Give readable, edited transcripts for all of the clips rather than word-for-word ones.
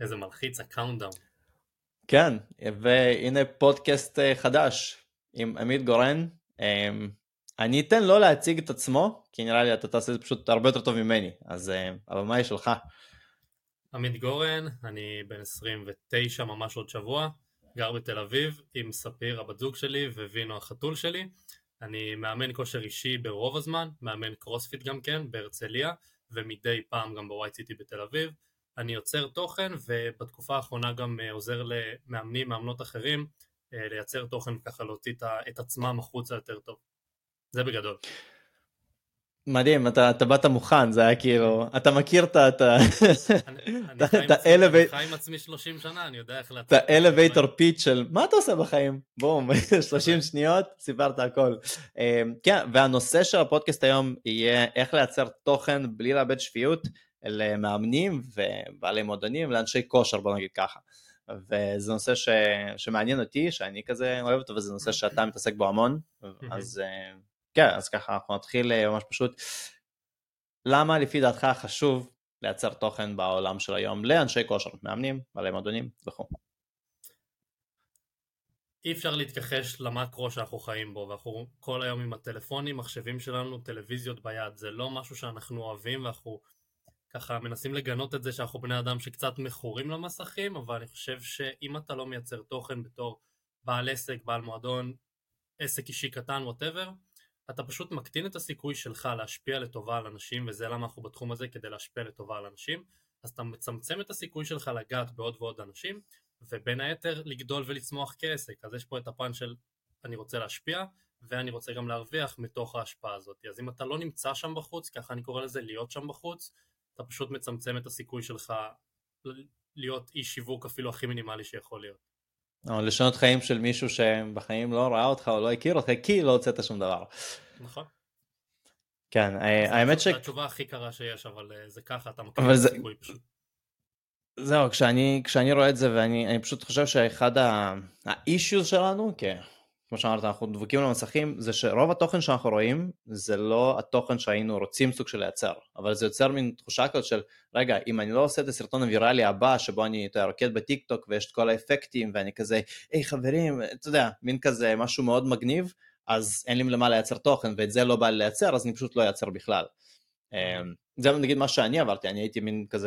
איזה מלחיץ, הקאונטדאון. כן, והנה פודקאסט חדש עם עמית גורן. אני אתן לו להציג את עצמו, כי נראה לי אתה תעשה את זה פשוט הרבה יותר טוב ממני, אז הבמה היא שלך. עמית גורן, אני בן 29 ממש עוד שבוע, גר בתל אביב עם ספיר הבת זוג שלי ווינו החתול שלי. אני מאמן כושר אישי ברוב הזמן, מאמן קרוספיט גם כן בהרצליה, ומדי פעם גם בווייט סיטי בתל אביב. אני יוצר תוכן, ובתקופה האחרונה גם עוזר למאמנים, מאמנות אחרים, לייצר תוכן ככה להוציא את עצמם החוצה יותר טוב. זה בגדול. מדהים, אתה באת מוכן, זה היה כאילו, אתה מכיר את אני חי עם עצמי 30 שנה, אני יודע איך להציג. את האלווייטור פיץ' של מה אתה עושה בחיים? בום, 30 שניות, סיפרת הכל. כן, והנושא של הפודקאסט היום יהיה איך לייצר תוכן בלי לאבד שפיות למאמנים ובעלי מועדונים, לאנשי כושר, בוא נגיד ככה. וזה נושא שמעניין אותי, שאני כזה אוהב אותו, וזה נושא שאתה מתעסק בו המון, אז כן, אז ככה אנחנו נתחיל ממש פשוט. למה לפי דעתך חשוב לייצר תוכן בעולם של היום לאנשי כושר, מאמנים, בעלי מועדונים וכו'? אי אפשר להתכחש למקרו שאנחנו חיים בו, ואנחנו כל היום עם הטלפונים, מחשבים שלנו, טלוויזיות ביד, זה לא משהו שאנחנו אוהבים, ואנחנו ככה מנסים לגנות את זה שאנחנו בני אדם שקצת מכורים למסכים, אבל אני חושב שאם אתה לא מייצר תוכן בתור בעל עסק, בעל מועדון, עסק אישי קטן, whatever, אתה פשוט מקטין את הסיכוי שלך להשפיע לטובה על אנשים, וזה למה אנחנו בתחום הזה, כדי להשפיע לטובה על אנשים. אז אתה מצמצם את הסיכוי שלך לגעת בעוד ועוד אנשים, ובין היתר לגדול ולצמוח כעסק. אז יש פה את הפן של אני רוצה להשפיע, ואני רוצה גם להרוויח מתוך ההשפעה הזאת. אז אם אתה לא נמצא שם בחוץ, ככה אני קורא לזה להיות שם בחוץ, אתה פשוט מצמצם את הסיכוי שלך להיות איש שיווק אפילו הכי מינימלי שיכול להיות. או לשנות חיים של מישהו שבחיים לא ראה אותך או לא הכיר אותך, כי לא הוצאת שום דבר. נכון. כן, האמת זו התשובה הכי קרה שיש, אבל זה ככה, אתה מכיר את הסיכוי פשוט. זהו, כשאני רואה את זה, ואני פשוט חושב שאחד האישיוז שלנו, כמו שאמרת, אנחנו דבוקים למסכים, זה שרוב התוכן שאנחנו רואים, זה לא התוכן שהיינו רוצים סוג של לייצר, אבל זה יוצר מין תחושה כזאת של, רגע, אם אני לא עושה את הסרטון הוויראלי הבא, שבו אני רוקד בטיק טוק, ויש את כל האפקטים, ואני כזה, היי חברים, אתה יודע, מין כזה משהו מאוד מגניב, אז אין לי למה לייצר תוכן, ואת זה לא בא לי לייצר, אז אני פשוט לא אייצר בכלל. זה נגיד מה שאני עברתי, אני הייתי מין כזה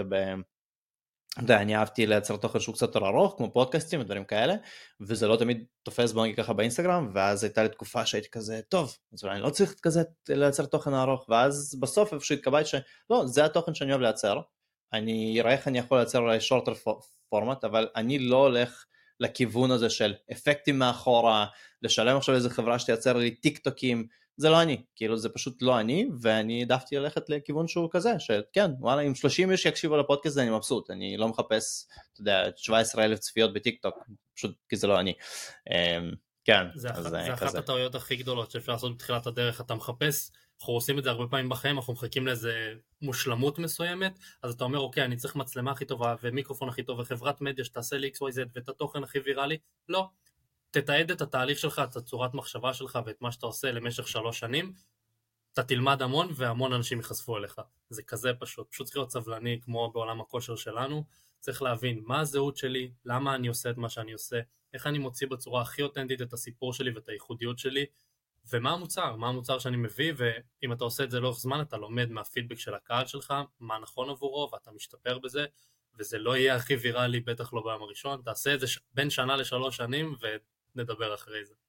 אני אהבתי לייצר תוכן שהוא קצת יותר ארוך, כמו פודקאסטים ודברים כאלה, וזה לא תמיד תופס בו ככה באינסטגרם, ואז הייתה לי תקופה שהייתי כזה, טוב, אז אולי אני לא צריך כזה לייצר תוכן ארוך, ואז בסוף איפשהו התקבלתי שלא, זה התוכן שאני אוהב לייצר, אני אראה איך אני יכול לייצר אולי שורטר פורמט, אבל אני לא הולך לכיוון הזה של אפקטים מאחורה, לשלם עכשיו איזה חברה שתייצר לי טיק טוקים, זה לא אני, כאילו זה פשוט לא אני, ואני העדפתי ללכת לכיוון שהוא כזה, שכן, וואלה, אם 30 איש יקשיבו לפודקאסט זה אני מבסוט, אני לא מחפש, אתה יודע, 17,000 צפיות בטיק טוק, פשוט כי זה לא אני. כן, זה אחת הטעויות הכי גדולות שאפשר לעשות בתחילת הדרך, אתה מחפש, אנחנו עושים את זה הרבה פעמים בחיים, אנחנו מחכים לאיזה מושלמות מסוימת, אז אתה אומר, אוקיי, אני צריך מצלמה הכי טובה, ומיקרופון הכי טוב, וחברת מדיה שתעשה לי XYZ, ואת התוכן הכי ויראלי, לא. תתעד את התהליך שלך, את הצורת מחשבה שלך ואת מה שאתה עושה למשך 3 שנים, אתה תלמד המון והמון אנשים יחשפו אליך. זה כזה פשוט צריך להיות סבלני כמו בעולם הכושר שלנו, צריך להבין מה הזהות שלי, למה אני עושה את מה שאני עושה, איך אני מוציא בצורה הכי אותנטית את הסיפור שלי ואת הייחודיות שלי, ומה המוצר שאני מביא, ואם אתה עושה את זה לאורך זמן, אתה לומד מהפידבק של הקהל שלך, מה נכון עבורו, ואתה משתפר בזה, וזה לא יהיה הכי ויראלי, בטח לא ביום הראשון, תעשה את זה בין שנה ל3 שנים, נדבר אחרי זה.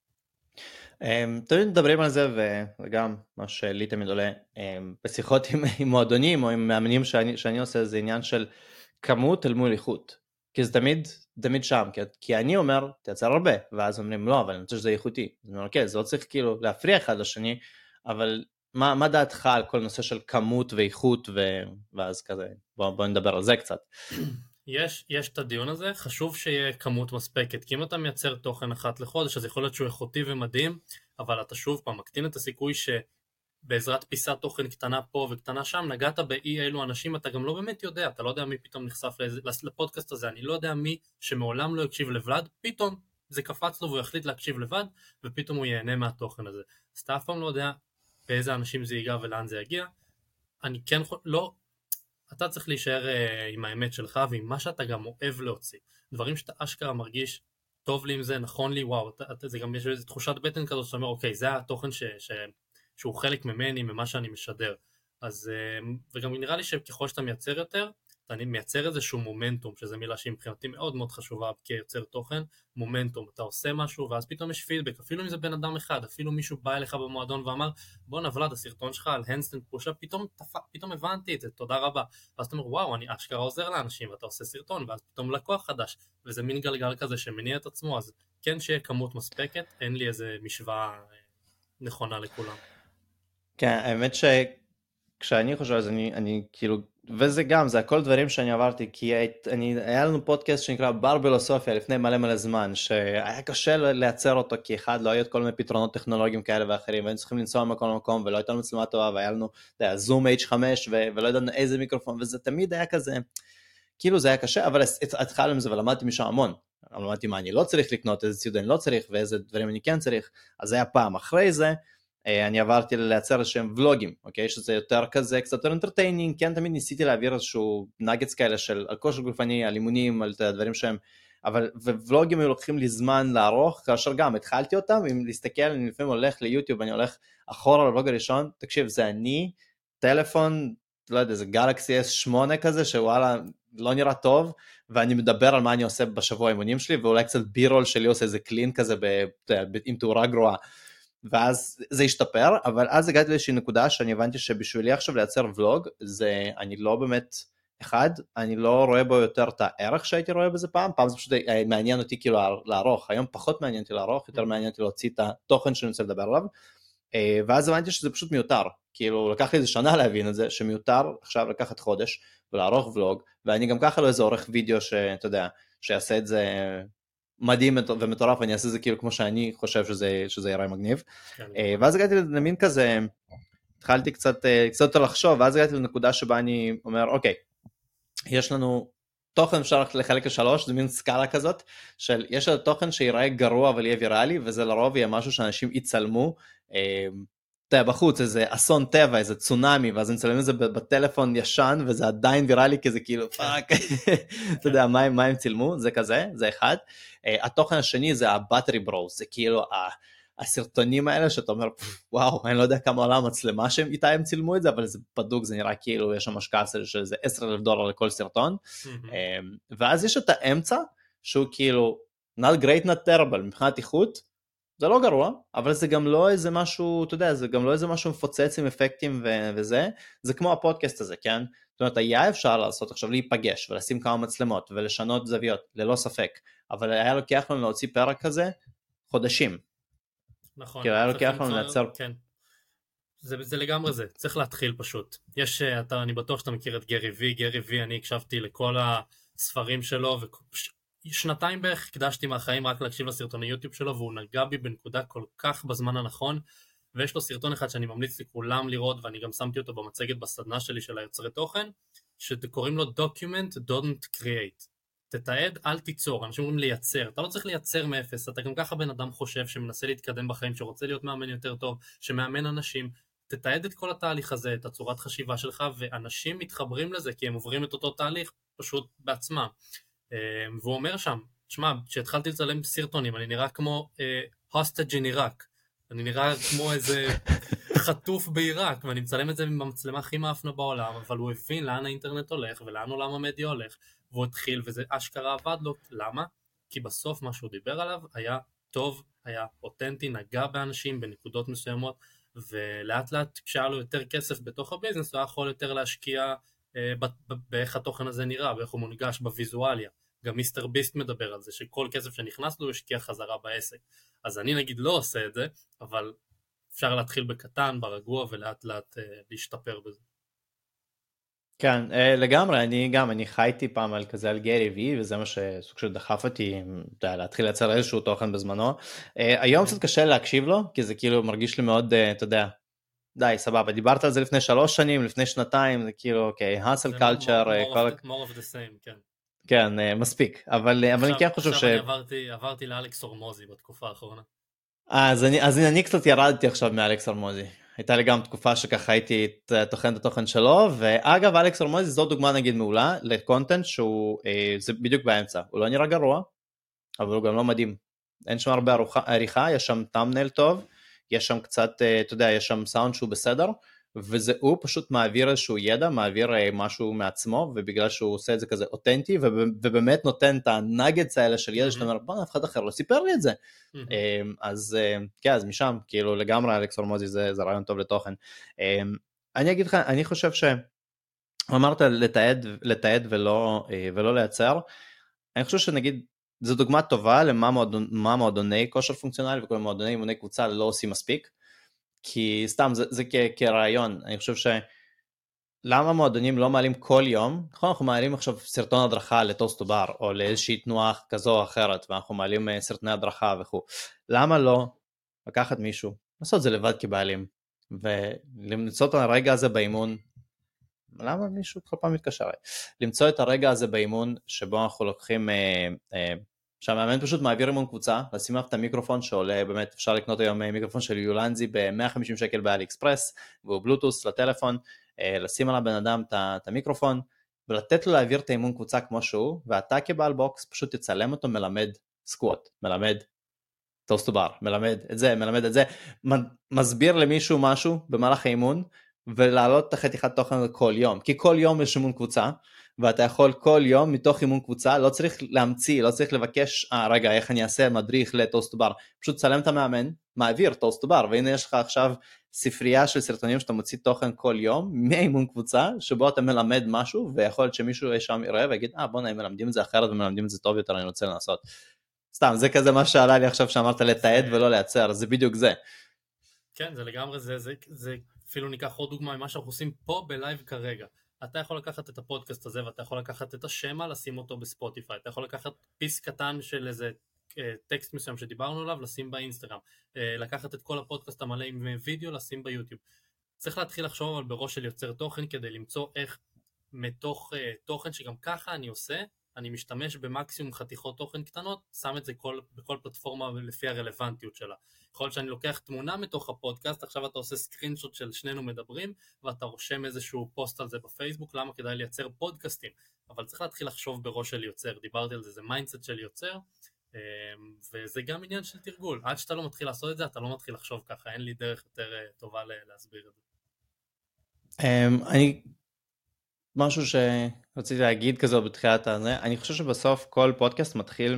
תמיד מדברים על זה, וגם מה שלי תמיד עולה בשיחות עם מועדונים או עם מאמנים שאני עושה, זה עניין של כמות אל מול איכות, כי זה תמיד שם, כי אני אומר תייצר הרבה, ואז אומרים לא, אבל אני חושב שזה איכותי, אז אני אומר אוקיי, זה לא צריך כאילו להפריע אחד לשני, אבל מה דעתך על כל נושא של כמות ואיכות, ואז כזה בוא נדבר על זה קצת. יש את הדיון הזה, חשוב שיהיה כמות מספקת, כי אם אתה מייצר תוכן אחת לחודש, אז יכול להיות שהוא איכותי ומדהים, אבל אתה שוב פעם מקטין את הסיכוי שבעזרת פיסת תוכן קטנה פה וקטנה שם, נגעת באי אלו אנשים, אתה גם לא באמת יודע, אתה לא יודע מי פתאום נחשף לפודקאסט הזה, אני לא יודע מי שמעולם לא יקשיב לבד, פתאום זה קפץ לו והוא יחליט להקשיב לבד, ופתאום הוא ייהנה מהתוכן הזה. אז אתה אף פעם לא יודע באיזה אנשים זה ייגע ולאן זה יגיע. אני כן, לא, אתה צריך להישאר עם האמת שלך ועם מה שאתה גם אוהב להוציא. דברים שאתה אשכרה מרגיש טוב לי עם זה, נכון לי, וואו, זה גם יש איזו תחושת בטן כזאת שאתה אומר, אוקיי, זה התוכן שהוא חלק ממני, ממה שאני משדר. אז, וגם נראה לי שככל שאתה מייצר יותר, אתה מייצר איזשהו מומנטום, שזו מילה שהיא מבחינתי מאוד מאוד חשובה כיוצר תוכן, מומנטום, אתה עושה משהו ואז פתאום יש פידבק, אפילו אם זה בן אדם אחד, אפילו מישהו בא אליך במועדון ואמר, בוא נבלד, הסרטון שלך על הנדסטנד פושאפ, פתאום הבנתי את זה, תודה רבה. ואז אתה אומר, וואו, אני אשכרה עוזר לאנשים, ואתה עושה סרטון, ואז פתאום לקוח חדש, וזה מין גלגל כזה שמניע את עצמו, אז כן שיהיה כמות מספקת, אין לי איזה משוואה נכונה לכולם. כן, האמת שכשאני חושב אז אני כאילו, וזה גם, זה הכל דברים שאני עברתי, כי היה לנו פודקאסט שנקרא ברבלוסופיה לפני מלא זמן, שהיה קשה לייצר אותו, כי אחד, לא היו את כל מיני פתרונות טכנולוגיים כאלה ואחרים, והיינו צריכים לנסוע ממקום למקום, ולא הייתה לנו מצלמה טובה, והיה לנו זום H5, ולא ידענו איזה מיקרופון, וזה תמיד היה כזה, כאילו זה היה קשה, אבל התחלנו עם זה, ולמדתי משם המון. למדתי מה אני לא צריך לקנות, איזה ציוד אני לא צריך, ואיזה דברים אני כן צריך, אז זה היה פעם. אחרי זה, אני עברתי לייצר איזשהם ולוגים, אוקיי? שזה יותר כזה, קצת יותר אנטרטיינינג, כן, תמיד ניסיתי להעביר איזשהו נגטס כאלה של על כושר גופני, על אימונים, על דברים שהם, אבל ולוגים היו לוקחים לי זמן לערוך, כאשר גם התחלתי אותם, אם להסתכל, אני לפעמים הולך ליוטיוב, אני הולך אחורה לוולוג הראשון, תקשיב, זה אני, טלפון, לא יודע, זה גלקסי S8 כזה, שוואלה, לא נראה טוב, ואני מדבר על מה אני עושה בשבוע האימונים שלי, ואולי קצת בירול שלי עושה איזה קלין כזה, עם תאורה גרועה, ואז זה השתפר, אבל אז הגעתי לאיזושהי נקודה שאני הבנתי שבשבילי עכשיו לייצר ולוג, זה אני לא באמת, אחד, אני לא רואה בו יותר את הערך שהייתי רואה בזה פעם זה פשוט מעניין אותי כאילו לערוך, היום פחות מעניין אותי לערוך, יותר מעניין אותי להוציא את התוכן שאני רוצה לדבר עליו, ואז הבנתי שזה פשוט מיותר, כאילו לקח לי איזה שנה להבין את זה, שמיותר עכשיו לקחת חודש ולערוך ולוג, ואני גם ככה לא איזה עורך וידאו שאתה יודע, שיעשה את זה מדהים ומטורף, אני אעשה את זה כאילו כמו שאני חושב שזה יראה מגניב, ואז הגעתי למין כזה, התחלתי קצת יותר לחשוב, ואז הגעתי לנקודה שבה אני אומר, אוקיי, יש לנו תוכן, אפשר לחלק לשלוש, זה מין סקאלה כזאת, של יש לנו תוכן שיראה גרוע אבל יהיה ויראלי, וזה לרוב יהיה משהו שאנשים יצלמו, אתה יודע, בחוץ, איזה אסון טבע, איזה צונאמי, ואז נצלמים את זה בטלפון ישן, וזה עדיין ויראלי, כי זה כאילו, פאק, אתה יודע, מה הם צילמו, זה כזה, זה אחד. התוכן השני זה הבטרי ברוז, זה כאילו הסרטונים האלה שאתה אומר, וואו, אני לא יודע כמה עולה המצלמה איתה הם צילמו את זה, אבל זה בדוק, זה נראה כאילו יש שם השקעה של איזה $10,000 לכל סרטון, ואז יש את האמצע, שהוא כאילו, not great, not terrible, מבחינת איכות, זה לא גרוע, אבל זה גם לא איזה משהו, אתה יודע, זה גם לא איזה משהו מפוצץ עם אפקטים וזה, זה כמו הפודקאסט הזה, כן? זאת אומרת, היה אפשר לעשות עכשיו להיפגש ולשים כמה מצלמות ולשנות זוויות, ללא ספק, אבל היה לוקח לנו להוציא פרק כזה חודשים. נכון. כאילו היה לוקח לנו לייצר... כן. זה לגמרי זה, צריך להתחיל פשוט. אני בטוח שאתה מכיר את גרי וי, אני הקשבתי לכל הספרים שלו, שנתיים בערך הקדשתי מהחיים רק להקשיב לסרטוני יוטיוב שלו, והוא נגע בי בנקודה כל כך בזמן הנכון, ויש לו סרטון אחד שאני ממליץ לכולם לראות, ואני גם שמתי אותו במצגת בסדנה שלי של היוצרי תוכן, שקוראים לו Document Don't Create. תתעד, אל תיצור, אנשים אומרים לייצר, אתה לא צריך לייצר מאפס, אתה גם ככה בן אדם חושב שמנסה להתקדם בחיים, שרוצה להיות מאמן יותר טוב, שמאמן אנשים, תתעד את כל התהליך הזה, את הצורת חשיבה שלך, ואנשים מתחברים לזה, כי הם עוברים את אותו תהליך פשוט בעצמם. והוא אומר שם, תשמע, כשהתחלתי לצלם סרטונים, אני נראה כמו hostage in Iraq, אני נראה כמו איזה חטוף בעיראק, ואני מצלם את זה עם המצלמה הכי מאפנה בעולם, אבל הוא הבין לאן האינטרנט הולך, ולאן עולם המדיה הולך, והוא התחיל, וזה אשכרה עבד לו. למה? כי בסוף מה שהוא דיבר עליו היה טוב, היה אותנטי, נגע באנשים בנקודות מסוימות, ולאט לאט כשהיה לו יותר כסף בתוך הביזנס, הוא היה יכול יותר להשקיע באיך התוכן הזה נראה, באיך הוא מונגש בוויזואליה. גם מיסטר ביסט מדבר על זה, שכל כסף שנכנס לו הוא השקיע חזרה בעסק. אז אני נגיד לא עושה את זה, אבל אפשר להתחיל בקטן, ברגוע, ולאט לאט להשתפר בזה. כן, לגמרי, אני חייתי פעם על כזה על גרי וי, וזה מה שסוג של דחף אותי, להתחיל לייצר איזשהו תוכן בזמנו. היום קצת קשה להקשיב לו, כי זה כאילו מרגיש לי מאוד, אתה יודע, די, סבבה, דיברת על זה לפני 3 שנים, לפני 2, זה כאילו, אוקיי, hustle culture, more of the same, כן. כן, מספיק, אבל אני כן חושב עכשיו אני עברתי לאלכס אורמוזי בתקופה האחרונה. אז אני קצת ירדתי עכשיו מאלכס אורמוזי, הייתה לי גם תקופה שככה הייתי תוכן את התוכן שלו, ואגב אלכס הורמוזי זו דוגמה נגיד מעולה לקונטנט שהוא, זה בדיוק באמצע, הוא לא נראה גרוע, אבל הוא גם לא מדהים, אין שם הרבה עריכה, יש שם תמנייל טוב, יש שם קצת, אתה יודע, יש שם סאונד שהוא בסדר, וזה הוא פשוט מעביר איזשהו ידע, מעביר משהו מעצמו, ובגלל שהוא עושה את זה כזה אותנטי, ובאמת נותן את הנגדס האלה של ידע, שאתה אומר, בוא, אף אחד אחר לא סיפר לי את זה. אז כן, אז משם, כאילו לגמרי אלכס הורמוזי זה רעיון טוב לתוכן. אני אגיד לך, אני חושב שאמרת לתעד ולא לייצר, אני חושב שנגיד, זו דוגמה טובה למה מועדוני כושר פונקציונלי וכל מועדוני אימוני קבוצה לא עושים מספיק, כי סתם זה כרעיון, אני חושב למה מועדונים לא מעלים כל יום, נכון, אנחנו מעלים עכשיו סרטון הדרכה לטוסט בר, או לאיזושהי תנועה כזו או אחרת, ואנחנו מעלים סרטוני הדרכה וכו', למה לא לקחת מישהו, לעשות את זה לבד כבעלים, ולמצוא את הרגע הזה באימון, למה מישהו כל פעם מתקשר, למצוא את הרגע הזה באימון, שבו אנחנו לוקחים, שהמאמן פשוט מעביר אימון קבוצה, לשים אף את המיקרופון שעולה, באמת אפשר לקנות היום מיקרופון של יולנזי ב-150 שקל באלי אקספרס, והוא בלוטוס לטלפון, לשים על הבן אדם את המיקרופון, ולתת לו להעביר את האימון קבוצה כמו שהוא, ואתה כבעל בוקס פשוט תצלם אותו מלמד סקווט, מלמד טוסט בר, מלמד את זה, מסביר למישהו משהו במהלך האימון, ולהעלות את החתיכת תוכן כל יום, כי כל יום יש אימון קבוצה, ואתה יכול כל יום מתוך אימון קבוצה, לא צריך להמציא, לא צריך לבקש, רגע, איך אני אעשה מדריך לטוסט בר, פשוט צלם את המאמן, מעביר טוסט בר, והנה יש לך עכשיו ספרייה של סרטונים שאתה מוציא תוכן כל יום, מאימון קבוצה, שבו אתה מלמד משהו, ויכול להיות שמישהו שם יראה ויגיד, בוא נעים, מלמדים את זה אחרת, ומלמדים את זה טוב יותר, אני רוצה לנסות. סתם, זה כזה מה שעלה לי עכשיו שאמרת לתעד ולא לייצר, זה בדיוק זה. כן, זה לגמרי, זה אפילו ניקח עוד דוגמה ממה שאנחנו עושים פה בלייב כרגע. אתה יכול לקחת את הפודקאסט הזה, ואתה יכול לקחת את השמה, לשים אותו בספוטיפיי, אתה יכול לקחת פיס קטן של איזה טקסט מסוים שדיברנו עליו, לשים באינסטגרם, לקחת את כל הפודקאסט המלא עם וידאו, לשים ביוטיוב. צריך להתחיל לחשוב על בראש של יוצר תוכן, כדי למצוא איך מתוך תוכן שגם ככה אני עושה, אני משתמש במקסימום חתיכות תוכן קטנות, שם את זה בכל פלטפורמה לפי הרלוונטיות שלה. יכול להיות שאני לוקח תמונה מתוך הפודקאסט, עכשיו אתה עושה סקרינשוט של שנינו מדברים, ואתה רושם איזשהו פוסט על זה בפייסבוק, למה כדאי לייצר פודקאסטים, אבל צריך להתחיל לחשוב בראש של יוצר, דיברתי על זה, זה מיינדסט של יוצר, וזה גם עניין של תרגול, עד שאתה לא מתחיל לעשות את זה, אתה לא מתחיל לחשוב ככה, אין לי דרך יותר טובה להסביר את זה. משהו שרציתי להגיד כזו בתחילת הזה, אני חושב שבסוף כל פודקאסט מתחיל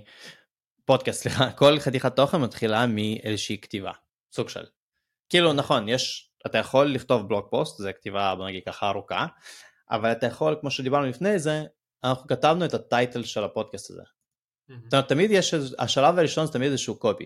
כל חתיכת תוכן מתחילה מאיזושהי כתיבה, סוג של. כאילו נכון, אתה יכול לכתוב בלוג פוסט, זה כתיבה בוא נגיד ככה ארוכה, אבל אתה יכול, כמו שדיברנו לפני זה, אנחנו כתבנו את הטייטל של הפודקאסט הזה. תמיד יש, השלב הראשון זה תמיד איזשהו קופי.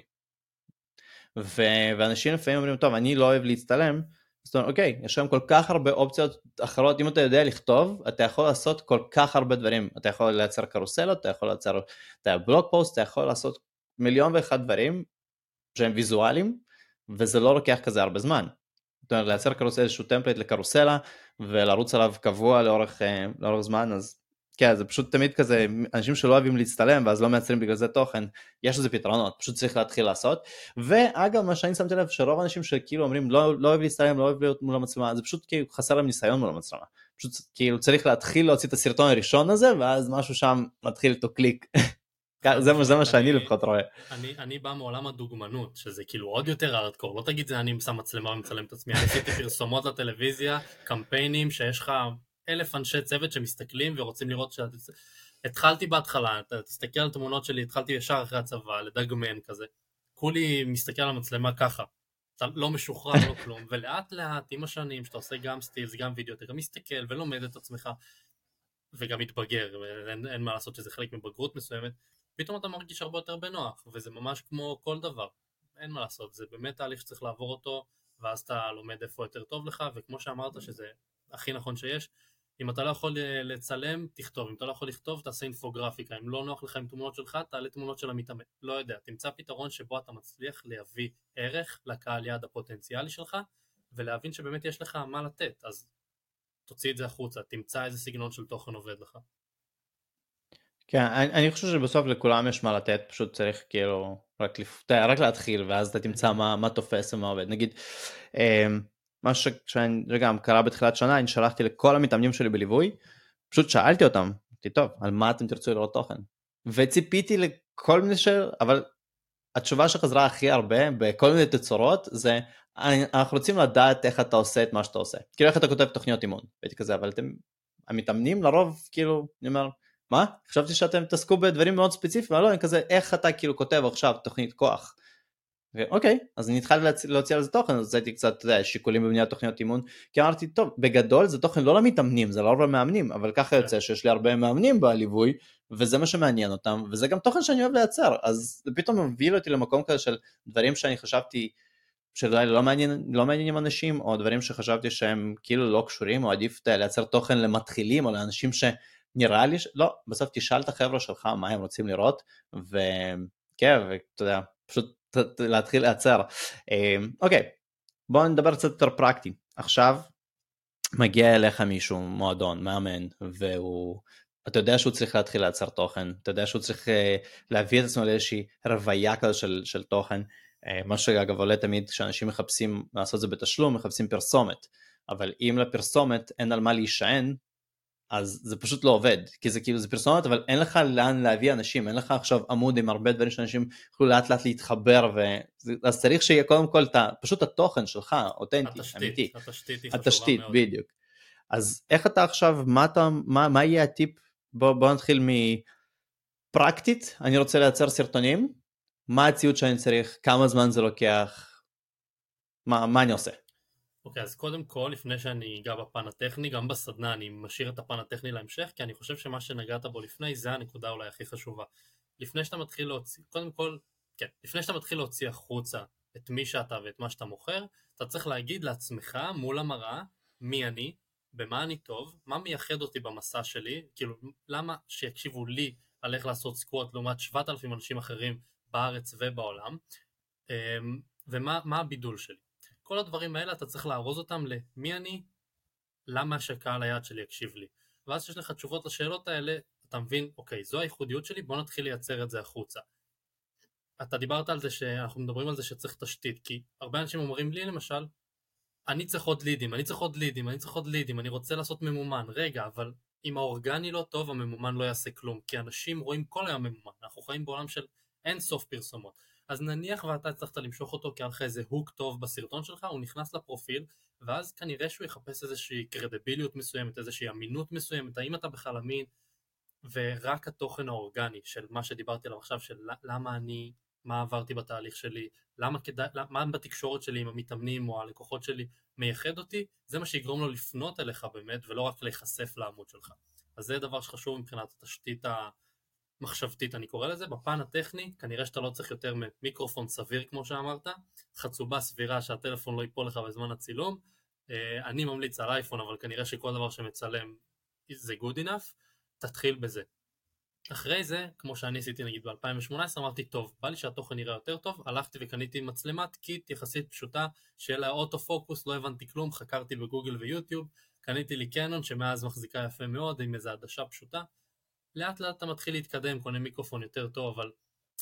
ואנשים לפעמים אומרים, טוב, אני לא אוהב להצטלם, זאת אומרת, אוקיי, יש שם כל כך הרבה אופציות אחרות, אם אתה יודע לכתוב, אתה יכול לעשות כל כך הרבה דברים, אתה יכול לייצר קרוסלות, אתה יכול לייצר בלוג פוסט, אתה יכול לעשות 1,000,001 דברים שהם ויזואליים, וזה לא לוקח כזה הרבה זמן. זאת אומרת, לייצר קרוסלה, איזשהו טמפלייט לקרוסלה, ולרוץ עליו קבוע לאורך זמן, אז כן, זה פשוט תמיד כזה, אנשים שלא אוהבים להצטלם, ואז לא מייצרים בגלל זה תוכן, יש לזה פתרונות, פשוט צריך להתחיל לעשות, ואגב, מה שאני שמתי לב, שרוב האנשים שכאילו אומרים, לא אוהב להצטלם, לא אוהב להיות מול המצלמה, זה פשוט כאילו חסר להם ניסיון מול המצלמה, פשוט כאילו צריך להתחיל להוציא את הסרטון הראשון הזה, ואז משהו שם מתחיל איתו קליק, זה מה שאני לפחות רואה. אני בא מעולם הדוגמנות, שזה כאילו עוד יותר הארדקור, לא תגיד זה אני שם מצלמה ומצלם את עצמי, אני עשיתי פרסומות לטלוויזיה, קמפיינים שיש לך 1,000 אנשי צוות שמסתכלים ורוצים לראות התחלתי בהתחלה, אתה תסתכל על תמונות שלי, התחלתי ישר אחרי הצבא, לדגמן כזה, כולי מסתכל על המצלמה ככה, אתה לא משוחרר, לא כלום, ולאט לאט עם השנים שאתה עושה גם סטילס, גם וידאו, אתה גם מסתכל ולומד את עצמך, וגם מתבגר, אין מה לעשות שזה חלק מבגרות מסוימת, פתאום אתה מרגיש הרבה יותר בנוח, וזה ממש כמו כל דבר, אין מה לעשות, זה באמת תהליך שצריך לעבור אותו, ואז אתה לומד איפה יותר טוב לך, וכמו שאמרת שזה הכי נכון שיש, אם אתה לא יכול לצלם, תכתוב, אם אתה לא יכול לכתוב, תעשה אינפוגרפיקה, אם לא נוח לך עם תמונות שלך, תעלה תמונות של המתאמן, לא יודע, תמצא פתרון שבו אתה מצליח להביא ערך לקהל יעד הפוטנציאלי שלך, ולהבין שבאמת יש לך מה לתת, אז תוציא את זה החוצה, תמצא איזה סגנון של תוכן עובד לך. כן, אני חושב שבסוף לכולם יש מה לתת, פשוט צריך כאילו רק להתחיל, ואז אתה תמצא מה תופס ומה עובד. נגיד, משהו שגם קרה בתחילת שנה, אני שלחתי לכל המתאמנים שלי בליווי, פשוט שאלתי אותם, אמרתי, טוב, על מה אתם תרצו לראות תוכן? וציפיתי לכל מיני אבל התשובה שחזרה הכי הרבה בכל מיני תצורות זה, אנחנו רוצים לדעת איך אתה עושה את מה שאתה עושה. כאילו איך אתה כותב תוכניות אימון, הייתי כזה, אבל אתם המתאמנים לרוב, כאילו, אני אומר, מה? חשבתי שאתם תעסקו בדברים מאוד ספציפיים, אבל לא, אני כזה, איך אתה כאילו כותב עכשיו תוכנית כוח? אוקיי, אז אני התחלתי להוציא על זה תוכן, אז הייתי קצת, אתה יודע, שיקולים בבניית תוכניות אימון, כי אמרתי, טוב, בגדול זה תוכן לא למתאמנים, זה לא הרבה מאמנים, אבל ככה יוצא שיש לי הרבה מאמנים בליווי, וזה מה שמעניין אותם, וזה גם תוכן שאני אוהב לייצר, אז זה פתאום מביא אותי למקום כזה של דברים שאני חשבתי, שאולי לא מעניינים אנשים, או דברים שחשבתי שהם כאילו לא קשורים, או עדיף לייצר תוכן למתחילים, או לאנשים שנראה לי, לא, בסוף תשאל את החבר'ה שלך מה הם רוצים לראות, וכן, ואתה יודע, פשוט להתחיל לייצר. אוקיי, בואו נדבר קצת יותר פרקטי. עכשיו מגיע אליך מישהו, מועדון, מאמן, אתה יודע שהוא צריך להתחיל לייצר תוכן, אתה יודע שהוא צריך להביא את עצמו לאיזושהי רוויה כזו של תוכן, מה שאגב עולה תמיד כשאנשים מחפשים לעשות זה בתשלום, מחפשים פרסומת, אבל אם לפרסומת אין על מה להישען, אז זה פשוט לא עובד, כי זה כאילו זה פרסומת, אבל אין לך לאן להביא אנשים, אין לך עכשיו עמוד עם הרבה דברים שאנשים יוכלו לאט לאט להתחבר, אז צריך שיהיה קודם כל פשוט התוכן שלך, אותנטי, אמיתי. התשתית היא חשובה התשתית, מאוד. בדיוק. אז איך אתה עכשיו, מה יהיה הטיפ? בוא נתחיל מפרקטית, אני רוצה לייצר סרטונים, מה הציוד שאני צריך, כמה זמן זה לוקח, מה אני עושה? אוקיי, אז קודם כל, לפני שאני אגע בפן הטכני, גם בסדנה אני משאיר את הפן הטכני להמשך, כי אני חושב שמה שנגעת בו לפני, זה הנקודה אולי הכי חשובה. לפני שאתה מתחיל להוציא, קודם כל, כן, לפני שאתה מתחיל להוציא החוצה את מי שאתה ואת מה שאתה מוכר, אתה צריך להגיד לעצמך מול המראה, מי אני, במה אני טוב, מה מייחד אותי במסע שלי, כאילו, למה שיקשיבו לי על איך לעשות סקווט לעומת 7,000 אנשים אחרים בארץ ובעולם, ומה הבידול שלי. כל הדברים האלה אתה צריך לארוז אותם למי אני, למה שקהל היעד שלי יקשיב לי. ואז שיש לך תשובות לשאלות האלה, אתה מבין, אוקיי, זו הייחודיות שלי, בוא נתחיל לייצר את זה החוצה. אתה דיברת על זה שאנחנו מדברים על זה שצריך תשתית, כי הרבה אנשים אומרים לי למשל, אני צריך עוד לידים, אני צריך עוד לידים, אני צריך עוד לידים, אני רוצה לעשות ממומן. רגע, אבל אם האורגני לא טוב, הממומן לא יעשה כלום, כי אנשים רואים כל היום ממומן, אנחנו חיים בעולם של אין סוף פרסומות. אז נניח ואתה הצלחת למשוך אותו כי היה לך איזה הוק טוב בסרטון שלך, הוא נכנס לפרופיל, ואז כנראה שהוא יחפש איזושהי קרדיביליות מסוימת, איזושהי אמינות מסוימת, האם אתה בכלל אמין, ורק התוכן האורגני של מה שדיברתי עליו עכשיו, של למה אני, מה עברתי בתהליך שלי, מה בתקשורת שלי עם המתאמנים או הלקוחות שלי מייחד אותי, זה מה שיגרום לו לפנות אליך באמת, ולא רק להיחשף לעמוד שלך. אז זה דבר שחשוב מבחינת התשתית המחשבתית, אני קורא לזה. בפן הטכני, כנראה שאתה לא צריך יותר ממיקרופון סביר כמו שאמרת, חצובה סבירה שהטלפון לא ייפול לך בזמן הצילום, אני ממליץ על אייפון, אבל כנראה שכל דבר שמצלם זה good enough, תתחיל בזה. אחרי זה, כמו שאני עשיתי נגיד ב-2018, אמרתי טוב, בא לי שהתוכן יראה יותר טוב, הלכתי וקניתי מצלמת קיט יחסית פשוטה, שיהיה לה אוטו פוקוס, לא הבנתי כלום, חקרתי בגוגל ויוטיוב, קניתי לי קנון שמאז מחזיקה יפה מאוד, עם איזו עדשה פשוטה, לאט לאט אתה מתחיל להתקדם, קונה מיקרופון יותר טוב, אבל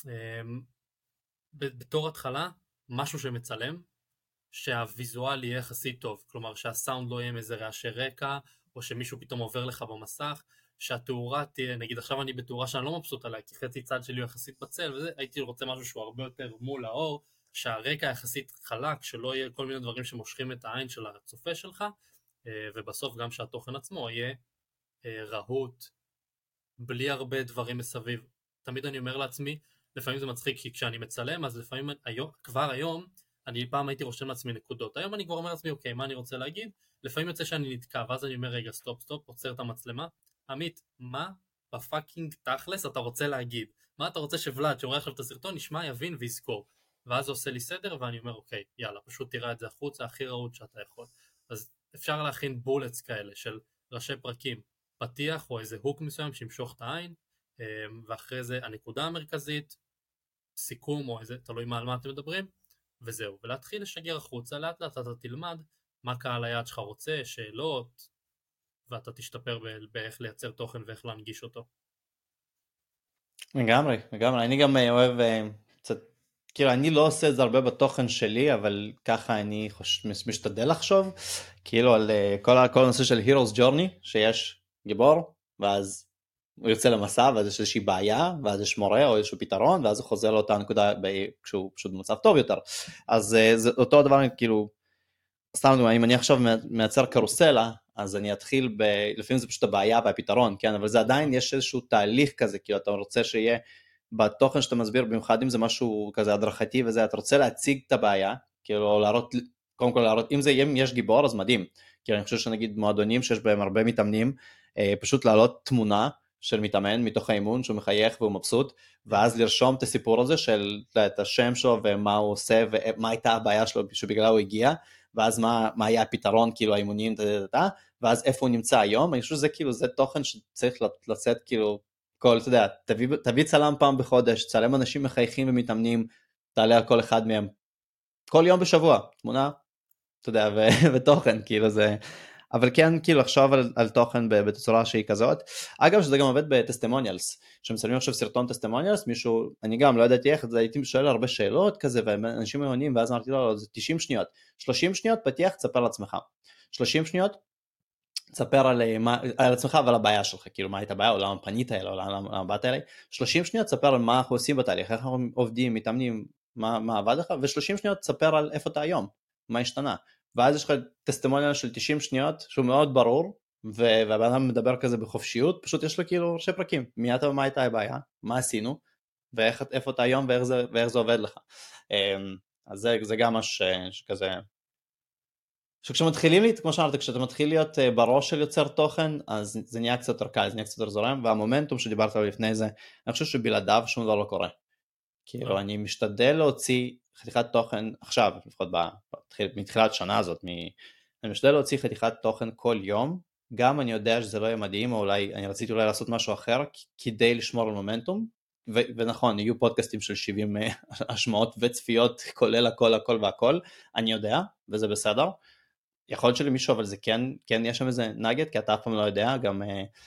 בתור התחלה, משהו שמצלם, שהוויזואל יהיה יחסית טוב, כלומר שהסאונד לא יהיה עם איזה רעשי רקע, או שמישהו פתאום עובר לך במסך, שהתאורה תהיה, נגיד עכשיו אני בתאורה שאני לא מבסוט עליה, כי חצי צד שלי הוא יחסית בצל, וזה, הייתי רוצה משהו שהוא הרבה יותר מול האור, שהרקע יחסית חלק, שלא יהיה כל מיני דברים שמושכים את העין של הצופה שלך, ובסוף גם שהתוכן עצמו יהיה רהוט, בלי הרבה דברים מסביב. תמיד אני אומר לעצמי, לפעמים זה מצחיק, כי כשאני מצלם, אז לפעמים כבר היום, אני פעם הייתי רושם לעצמי נקודות, היום אני כבר אומר לעצמי, אוקיי, מה אני רוצה להגיד? לפעמים יוצא שאני נתקע, ואז אני אומר, רגע, סטופ, עוצר את המצלמה, עמית, מה בפאקינג תכלס אתה רוצה להגיד? מה אתה רוצה שוולד שרואה עכשיו את הסרטון, נשמע, יבין ויזכור? ואז זה עושה לי סדר, ואני אומר, אוקיי, יאללה, פשוט תראה את זה החוצה, הכי רעוד שאתה יכול. אז אפשר להכין בולטס כאלה של ראשי פרקים, פתיח או איזה הוק מסוים שימשוך את העין, ואחרי זה הנקודה המרכזית, סיכום או איזה, תלוי על מה אתם מדברים, וזהו, ולהתחיל לשגר החוצה, לאט לאט אתה תלמד מה קהל היעד שלך רוצה, שאלות, ואתה תשתפר באיך לייצר תוכן ואיך להנגיש אותו. לגמרי, לגמרי, אני גם אוהב קצת, כאילו אני לא עושה את זה הרבה בתוכן שלי, אבל ככה אני משתדל לחשוב, כאילו על כל הנושא של Hero's Journey, שיש גיבור, ואז הוא יוצא למסע, ואז יש איזושהי בעיה, ואז יש מורה או איזשהו פתרון, ואז הוא חוזר לאותה נקודה כשהוא פשוט במצב טוב יותר. אז זה אותו דבר, כאילו, סתם דוגמא, אם אני עכשיו מייצר קרוסלה, אז אני אתחיל לפעמים זה פשוט הבעיה והפתרון, כן, אבל זה עדיין יש איזשהו תהליך כזה, כאילו אתה רוצה שיהיה בתוכן שאתה מסביר, במיוחד אם זה משהו כזה הדרכתי וזה, אתה רוצה להציג את הבעיה, כאילו להראות, קודם כל להראות, אם יש גיבור אז מדהים, כי אני חושב שנגיד מועדונים שיש בהם הרבה מתאמנים, פשוט להעלות תמונה של מתאמן מתוך האימון שהוא מחייך והוא מבסוט, ואז לרשום את הסיפור הזה של את השם שלו ומה הוא עושה ומה הייתה הבעיה שלו שבגלל הוא הגיע, ואז מה היה הפתרון, כאילו האימונים, ואז איפה הוא נמצא היום. אני חושב שזה כאילו, זה תוכן שצריך לצאת כאילו, כל, אתה יודע, תביא צלם פעם בחודש, צלם אנשים מחייכים ומתאמנים, תעלה על כל אחד מהם, כל יום בשבוע, תמונה, אתה יודע, ותוכן, כאילו זה, אבל כן, כאילו, לחשוב על תוכן בתצורה שהיא כזאת. אגב, שזה גם עובד בטסטימוניאלס, שמצלמים עכשיו סרטון טסטימוניאלס, מישהו, אני גם לא ידעתי איך, הייתי שואל הרבה שאלות כזה, ואנשים עונים, ואז אמרתי לו, זה 90 שניות, 30 שניות פתיח, תספר לעצמך, 30 שניות, תספר על עצמך ועל הבעיה שלך, כאילו מה הייתה הבעיה, או למה פנית אליי, או למה באת אליי, 30 שניות תספר על מה אנחנו עושים בתהליך, איך אנחנו עובדים, מתאמנים, מה עבד לך, ו30 שניות תספר על איפה אתה היום, מה השתנה, ואז יש לך טסטימוניאל של 90 שניות, שהוא מאוד ברור, והבן אדם מדבר כזה בחופשיות, פשוט יש לו כאילו ראשי פרקים, מה הייתה הבעיה, מה עשינו, ואיפה אתה היום, ואיך זה עובד לך, אז זה גם משהו שכזה, שכשמתחילים, כמו שאמרת, כשאתה מתחיל להיות בראש של יוצר תוכן, אז זה נהיה קצת יותר קל, זה נהיה קצת יותר זורם, והמומנטום שדיברת עליו לפני זה, אני חושב שבלעדיו שום דבר לא קורה. כאילו, אני משתדל להוציא חתיכת תוכן, עכשיו, לפחות מתחילת שנה הזאת, אני משתדל להוציא חתיכת תוכן כל יום, גם אני יודע שזה לא יהיה מדהים, או אולי, אני רציתי אולי לעשות משהו אחר, כדי לשמור על מומנטום, ונכון, יהיו פודקאסטים של 70 השמעות וצפיות, כולל הכל והכל, אני יודע, וזה בסדר. יכול להיות שלמישהו, אבל זה כן יש שם איזה נגד, כי אתה אף פעם לא יודע, גם,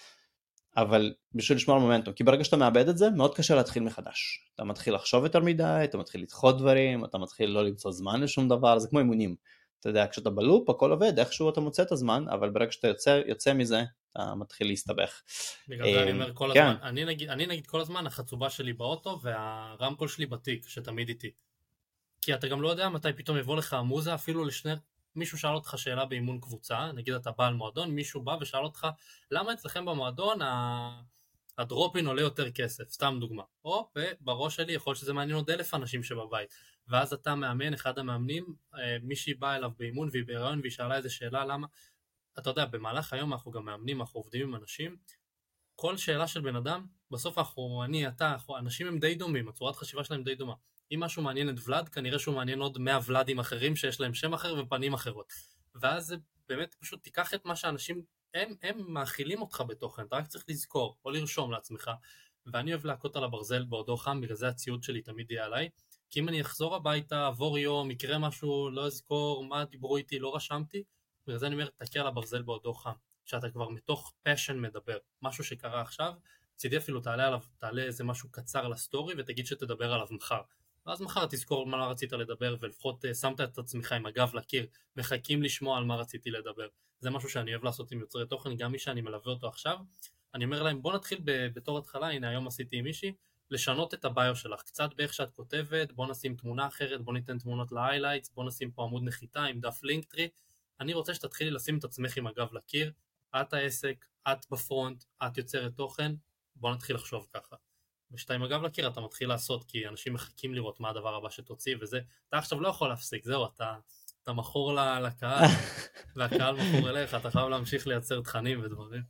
אבל בשביל לשמור על מומנטום, כי ברגע שאתה מאבד את זה, מאוד קשה להתחיל מחדש. אתה מתחיל לחשוב יותר מדי, אתה מתחיל לדחות דברים, אתה מתחיל לא למצוא זמן לשום דבר, זה כמו אימונים. אתה יודע, כשאתה בלופ, הכל עובד, איכשהו אתה מוצא את הזמן, אבל ברגע שאתה יוצא מזה, אתה מתחיל להסתבך. בגלל זה אני אומר כל הזמן, אני נגיד כל הזמן, החצובה שלי באוטו, והרמקול שלי בתיק, שתמיד איתי. כי אתה גם לא יודע מתי פתאום יבוא לך המוזה, אפילו מישהו שאל אותך שאלה באימון קבוצה, נגיד אתה בעל מועדון, מישהו בא ושאל אותך, למה אצלכם במועדון הדרופין עולה יותר כסף, סתם דוגמה. או בראש שלי יכול שזה מעניין עוד 1,000 אנשים שבבית, ואז אתה מאמן, אחד המאמנים, מישהי באה אליו באימון והיא בהיריון והיא שאלה איזה שאלה, למה? אתה יודע, במהלך היום אנחנו גם מאמנים, אנחנו עובדים עם אנשים, כל שאלה של בן אדם, בסוף אנשים הם די דומים, הצורת חשיבה שלהם די דומה. אם משהו מעניין את ולד, כנראה שהוא מעניין עוד 100 ולדים אחרים שיש להם שם אחר ופנים אחרות. ואז זה באמת פשוט תיקח את מה שאנשים, הם מאכילים אותך בתוכן, אתה רק צריך לזכור או לרשום לעצמך. ואני אוהב להכות על הברזל בעודו חם, בגלל זה הציוד שלי תמיד יהיה עליי. כי אם אני אחזור הביתה, עבור יום, יקרה משהו, לא אזכור מה דיברו איתי, לא רשמתי, בגלל זה אני אומר, תכה על הברזל בעודו חם. שאתה כבר מתוך passion מדבר, משהו שקרה עכשיו, צידי אפילו תעלה איזה משהו קצר לסטורי ותגיד שתדבר עליו מחר. ואז מחר תזכור מה רצית לדבר, ולפחות שמת את עצמך עם הגב לקיר, מחכים לשמוע על מה רציתי לדבר. זה משהו שאני אוהב לעשות עם יוצרי תוכן, גם מי שאני מלווה אותו עכשיו. אני אומר להם, בוא נתחיל בתור התחלה, הנה היום עשיתי עם מישהי, לשנות את הביו שלך, קצת באיך שאת כותבת, בוא נשים תמונה אחרת, בוא ניתן תמונות להיילייטס, בוא נשים פה עמוד נחיתה עם דף לינקטרי. אני רוצה שתתחילי לשים את עצמך עם הגב לקיר, את העסק, את בפרונט, את יוצרת תוכן, בוא נתחיל לחשוב ככה. ושאתה עם הגב לקיר אתה מתחיל לעשות, כי אנשים מחכים לראות מה הדבר הבא שתוציא, וזה, אתה עכשיו לא יכול להפסיק, זהו, אתה מכור לקהל, והקהל מכור אליך, אתה חייב להמשיך לייצר תכנים ודברים.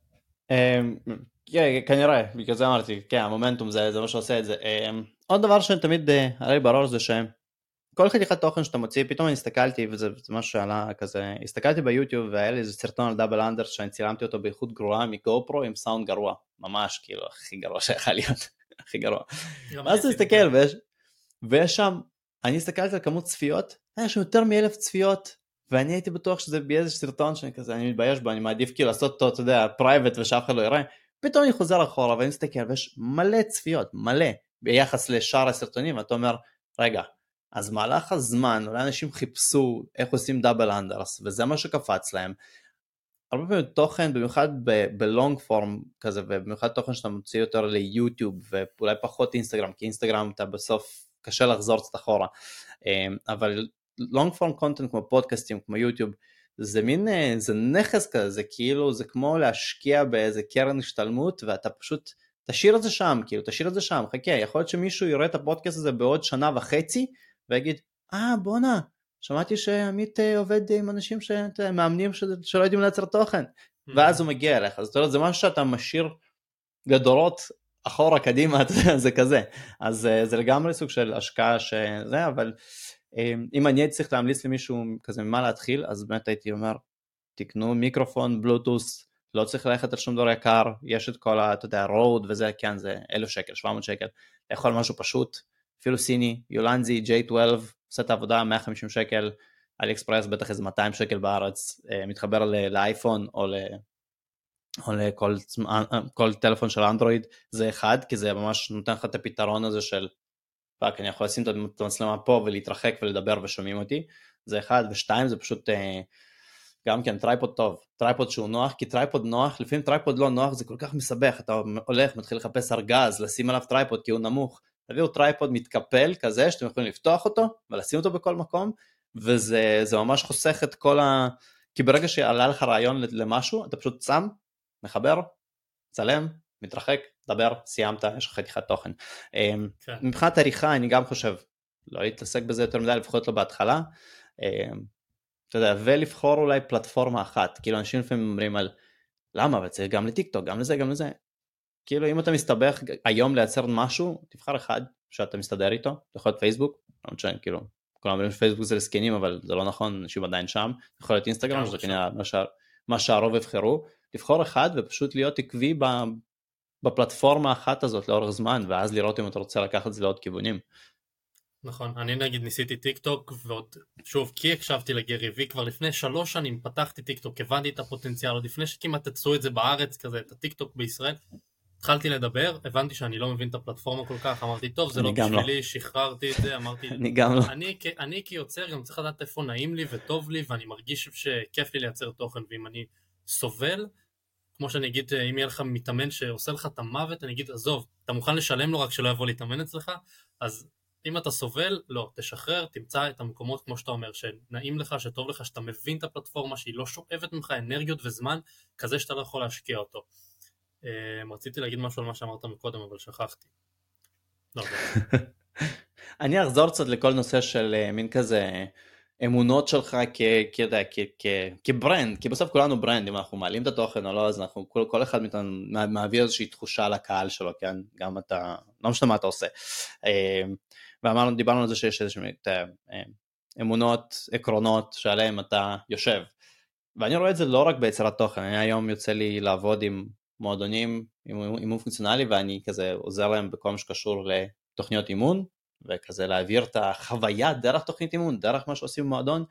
כנראה, בגלל זה אמרתי, כן, המומנטום זה מה שעושה את זה. עוד דבר שתמיד עלי בראש זה כל חתיכת תוכן שאתה מוציא, פתאום אני הסתכלתי, וזה משהו שעלה כזה, הסתכלתי ביוטיוב והיה לי איזה סרטון על דאבל אנדר שאני צילמתי אותו באיכות גרועה מגופרו עם סאונד גרוע, ממש כאילו הכי גרוע שיכול להיות, הכי גרוע. ואז אתה מסתכל ויש שם, אני הסתכלתי על כמות צפיות, היה שם יותר מ1,000 צפיות, ואני הייתי בטוח שזה באיזה סרטון שאני כזה, אני מתבייש בו, אני מעדיף כאילו לעשות אותו, אתה יודע, פרייבט ושאף אחד לא יראה, פתאום אני חוזר אחורה ואני מסתכל ויש מלא צפיות, מלא, ביחס לשאר הסרטונים, ואתה אומר, רגע, אז מהלך הזמן, אולי אנשים חיפשו איך עושים דאבל אנדרס, וזה מה שקפץ להם. הרבה פעמים תוכן, במיוחד בלונג פורם כזה, ובמיוחד תוכן שאתה מוציא יותר ליוטיוב, ואולי פחות אינסטגרם, כי אינסטגרם אתה בסוף קשה לחזור קצת אחורה, אבל לונג פורם קונטנט כמו פודקאסטים, כמו יוטיוב, זה מין, זה נכס כזה, זה כאילו, זה כמו להשקיע באיזה קרן השתלמות, ואתה פשוט תשאיר את זה שם, כאילו, תשאיר את זה שם, חכה, יכול להיות שמישהו יראה את הפודקאסט הזה בעוד 1.5 שנה, ויגיד, בונה, שמעתי שעמית עובד עם אנשים שמאמנים שלא יודעים לייצר תוכן, ואז הוא מגיע אליך, אז זה משהו שאתה משאיר לדורות אחורה קדימה, זה כזה, אז זה לגמרי סוג של השקעה שזה, אבל אם אני הייתי צריך להמליץ למישהו כזה ממה להתחיל, אז באמת הייתי אומר, תקנו מיקרופון בלוטוס, לא צריך ללכת על שום דבר יקר, יש את כל, אתה יודע, רוד וזה, כן, זה 1,000 שקל, 700 שקל, לאכול משהו פשוט, אפילו סיני, יולנזי, J12, עושה את העבודה 150 שקל, אלי אקספרס בטח איזה 200 שקל בארץ, מתחבר לאייפון או לכל טלפון של אנדרואיד, זה אחד, כי זה ממש נותן לך את הפתרון הזה של, פאק, אני יכול לשים את המצלמה פה ולהתרחק ולדבר ושומעים אותי, זה אחד, ושתיים זה פשוט גם כן טרייפוד טוב, טרייפוד שהוא נוח, כי טרייפוד נוח, לפעמים טרייפוד לא נוח, זה כל כך מסבך, אתה הולך, מתחיל לחפש ארגז, לשים עליו טרייפוד כי הוא נמוך, תביאו טרייפוד מתקפל כזה, שאתם יכולים לפתוח אותו, ולשים אותו בכל מקום, וזה ממש חוסך את כל כי ברגע שעלה לך רעיון למשהו, אתה פשוט שם, מחבר, צלם, מתרחק, דבר, סיימת, יש לך חתיכת תוכן. מבחינת עריכה, אני גם חושב, לא להתעסק בזה יותר מדי, לפחות לא בהתחלה, אתה יודע, ולבחור אולי פלטפורמה אחת, כאילו אנשים לפעמים אומרים על, למה, אבל זה גם לטיקטוק, גם לזה, גם לזה. כאילו אם אתה מסתבך היום לייצר משהו, תבחר אחד שאתה מסתדר איתו, אתה יכול להיות פייסבוק, לא משנה, כאילו, כולם אומרים שפייסבוק זה לסקנים, אבל זה לא נכון, אנשים עדיין שם, יכול להיות אינסטגרם, שזה כנראה מה שהרוב יבחרו, לבחור אחד ופשוט להיות עקבי בפלטפורמה האחת הזאת לאורך זמן, ואז לראות אם אתה רוצה לקחת את זה לעוד כיוונים. נכון, אני נגיד ניסיתי טיק טוק, ועוד שוב, כי הקשבתי לגרי וי, כבר לפני 3 שנים פתחתי טיק טוק, הבנתי את הפוטנציאל, עוד לפני שכמעט תצאו את זה בארץ כזה, את הטיק טוק בישראל, התחלתי לדבר, הבנתי שאני לא מבין את הפלטפורמה כל כך, אמרתי, טוב, זה לא בשבילי, שחררתי את זה, אמרתי, אני גם לא. אני כיוצר גם צריך לדעת איפה נעים לי וטוב לי, ואני מרגיש שכיף לי לייצר תוכן, ואם אני סובל, כמו שאני אגיד, אם יהיה לך מתאמן שעושה לך את המוות, אני אגיד, עזוב, אתה מוכן לשלם לו רק שלא יבוא להתאמן אצלך, אז אם אתה סובל, לא, תשחרר, תמצא את המקומות כמו שאתה אומר, שנעים לך, שטוב לך, שאתה מבין את הפלטפורמה, שהיא לא שואבת ממך אנרגיות וזמן, כזה שאתה לא יכול להשקיע אותו. רציתי להגיד משהו על מה שאמרת מקודם, אבל שכחתי. לא, אני אחזור קצת לכל נושא של מין כזה אמונות שלך כברנד, כי בסוף כולנו ברנד, אם אנחנו מעלים את התוכן או לא, אז אנחנו, כל אחד מעביר איזושהי תחושה לקהל שלו, כן? גם אתה, לא משנה מה אתה עושה. דיברנו על זה שיש איזושהי אמונות, עקרונות שעליהם אתה יושב. ואני רואה את זה לא רק ביצירת תוכן, אני היום יוצא לי לעבוד עם מועדונים, עם אימון פונקציונלי, ואני כזה עוזר להם בכל מה שקשור לתוכניות אימון, וכזה להעביר את החוויה דרך תוכנית אימון, דרך מה שעושים במועדון,